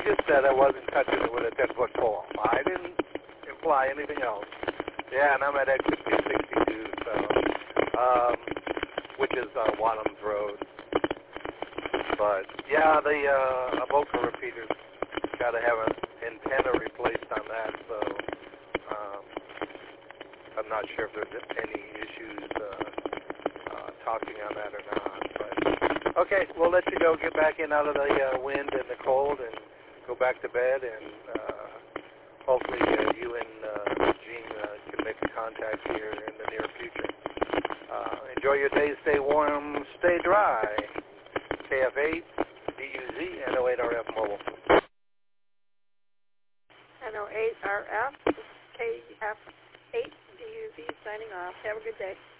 just said I wasn't touching it with a 10-foot pole. I didn't imply anything else. Yeah, and I'm at exit 262, so, which is Wadhams Road. But, yeah, the Avoca repeater's got to have an antenna replaced on that, so I'm not sure if there's any issues talking on that or not. But okay, we'll let you go. Get back in out of the wind and the cold and go back to bed. And hopefully you and Gene can make a contact here in the near future. Enjoy your day. Stay warm. Stay dry. KF8, DUZ, NO8RF Mobile. NO8RF, KF8, DUZ signing off. Have a good day.